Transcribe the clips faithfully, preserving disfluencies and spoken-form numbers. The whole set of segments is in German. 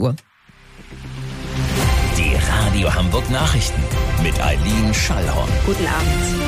Uhr. Die Radio Hamburg Nachrichten mit Eileen Schallhorn. Guten Abend.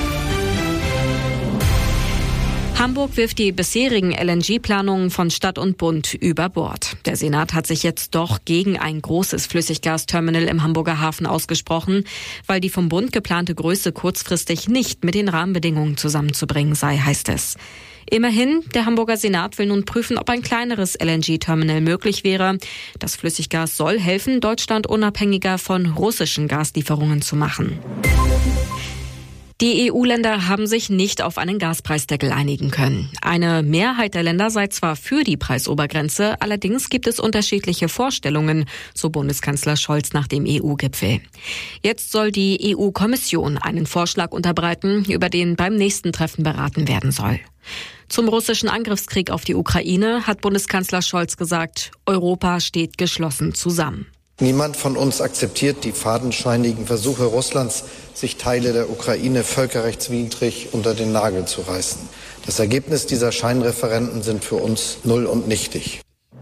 Hamburg wirft die bisherigen L N G-Planungen von Stadt und Bund über Bord. Der Senat hat sich jetzt doch gegen ein großes Flüssiggasterminal im Hamburger Hafen ausgesprochen, weil die vom Bund geplante Größe kurzfristig nicht mit den Rahmenbedingungen zusammenzubringen sei, heißt es. Immerhin, der Hamburger Senat will nun prüfen, ob ein kleineres L N G-Terminal möglich wäre. Das Flüssiggas soll helfen, Deutschland unabhängiger von russischen Gaslieferungen zu machen. Die E U-Länder haben sich nicht auf einen Gaspreisdeckel einigen können. Eine Mehrheit der Länder sei zwar für die Preisobergrenze, allerdings gibt es unterschiedliche Vorstellungen, so Bundeskanzler Scholz nach dem E U-Gipfel. Jetzt soll die E U-Kommission einen Vorschlag unterbreiten, über den beim nächsten Treffen beraten werden soll. Zum russischen Angriffskrieg auf die Ukraine hat Bundeskanzler Scholz gesagt, Europa steht geschlossen zusammen. Niemand von uns akzeptiert die fadenscheinigen Versuche Russlands, sich Teile der Ukraine völkerrechtswidrig unter den Nagel zu reißen. Das Ergebnis dieser Scheinreferenden sind für uns null und nichtig.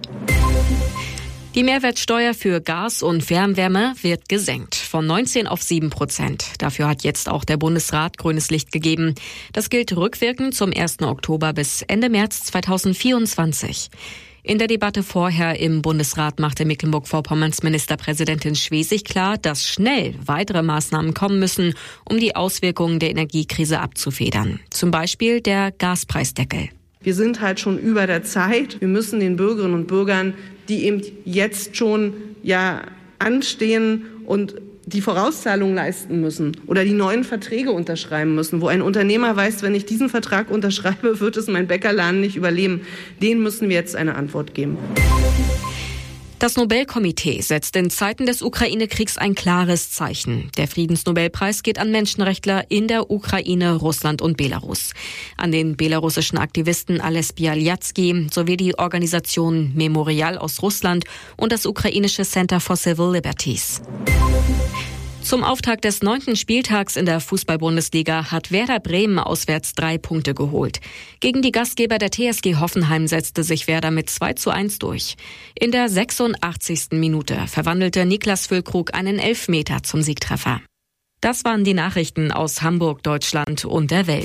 Die Mehrwertsteuer für Gas und Fernwärme wird gesenkt, von neunzehn auf sieben Prozent. Dafür hat jetzt auch der Bundesrat grünes Licht gegeben. Das gilt rückwirkend zum ersten Oktober bis Ende März zweitausendvierundzwanzig. In der Debatte vorher im Bundesrat machte Mecklenburg-Vorpommerns Ministerpräsidentin Schwesig klar, dass schnell weitere Maßnahmen kommen müssen, um die Auswirkungen der Energiekrise abzufedern. Zum Beispiel der Gaspreisdeckel. Wir sind halt schon über der Zeit. Wir müssen den Bürgerinnen und Bürgern, die eben jetzt schon ja anstehen und die Vorauszahlungen leisten müssen oder die neuen Verträge unterschreiben müssen, wo ein Unternehmer weiß, wenn ich diesen Vertrag unterschreibe, wird es mein Bäckerladen nicht überleben. Denen müssen wir jetzt eine Antwort geben. Das Nobelkomitee setzt in Zeiten des Ukraine-Kriegs ein klares Zeichen. Der Friedensnobelpreis geht an Menschenrechtler in der Ukraine, Russland und Belarus. An den belarussischen Aktivisten Ales Bialyatsky sowie die Organisation Memorial aus Russland und das ukrainische Center for Civil Liberties. Zum Auftakt des neunten Spieltags in der Fußball-Bundesliga hat Werder Bremen auswärts drei Punkte geholt. Gegen die Gastgeber der T S G Hoffenheim setzte sich Werder mit zwei zu eins durch. In der sechsundachtzigsten Minute verwandelte Niklas Füllkrug einen Elfmeter zum Siegtreffer. Das waren die Nachrichten aus Hamburg, Deutschland und der Welt.